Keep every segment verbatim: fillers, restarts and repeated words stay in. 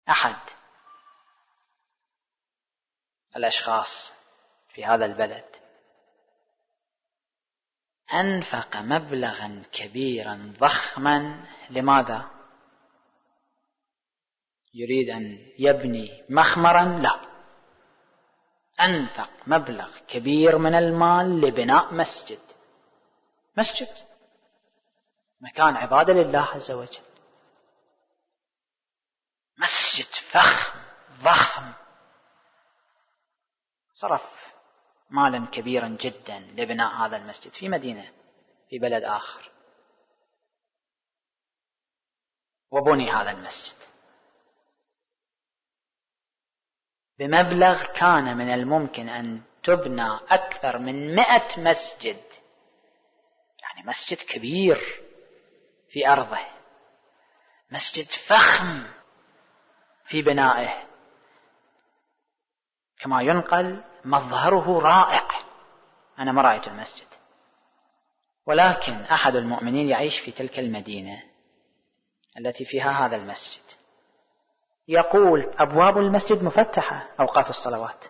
أحد الأشخاص في هذا البلد أنفق مبلغا كبيرا ضخما. لماذا؟ يريد أن يبني مخمرا؟ لا، أنفق مبلغ كبير من المال لبناء مسجد. مسجد مكان عبادة لله عز وجل، مسجد فخم ضخم، صرف مالا كبيرا جدا لبناء هذا المسجد في مدينة في بلد آخر، وبني هذا المسجد بمبلغ كان من الممكن أن تبنى أكثر من مئة مسجد. يعني مسجد كبير في أرضه، مسجد فخم في بنائه، كما ينقل مظهره رائع. أنا ما رأيت المسجد، ولكن أحد المؤمنين يعيش في تلك المدينة التي فيها هذا المسجد، يقول أبواب المسجد مفتحة أوقات الصلوات،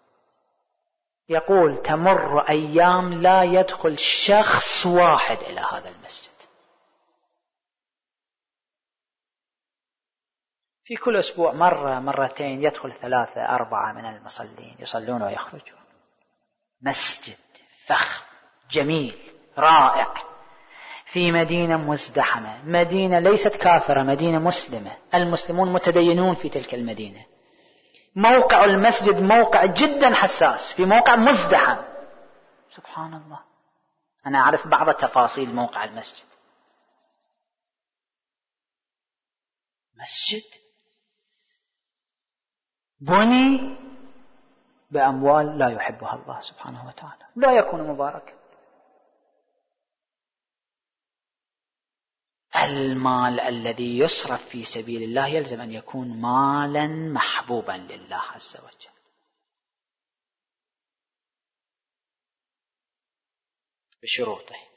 يقول تمر أيام لا يدخل شخص واحد إلى هذا المسجد. في كل أسبوع مرة مرتين يدخل ثلاثة أربعة من المصلين يصلون ويخرجون. مسجد فخم جميل رائع في مدينة مزدحمة، مدينة ليست كافرة، مدينة مسلمة، المسلمون متدينون في تلك المدينة. موقع المسجد موقع جدا حساس، في موقع مزدحم. سبحان الله، أنا أعرف بعض تفاصيل موقع المسجد. مسجد بني بأموال لا يحبها الله سبحانه وتعالى، لا يكون مباركا. المال الذي يصرف في سبيل الله يلزم أن يكون مالا محبوبا لله عز وجل. بشروطه.